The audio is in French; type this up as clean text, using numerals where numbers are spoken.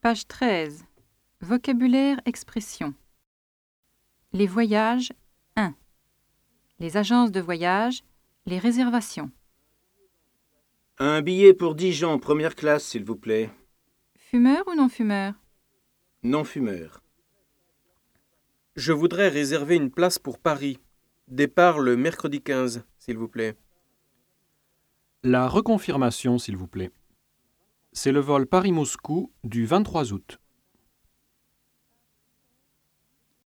Page 13. Vocabulaire expression. Les voyages 1. Les agences de voyage, les réservations. Un billet pour Dijon, première classe, s'il vous plaît. Fumeur ou non-fumeur? Non-fumeur. Je voudrais réserver une place pour Paris. Départ le mercredi 15, s'il vous plaît. La reconfirmation, s'il vous plaît. C'est le vol Paris-Moscou du 23 août.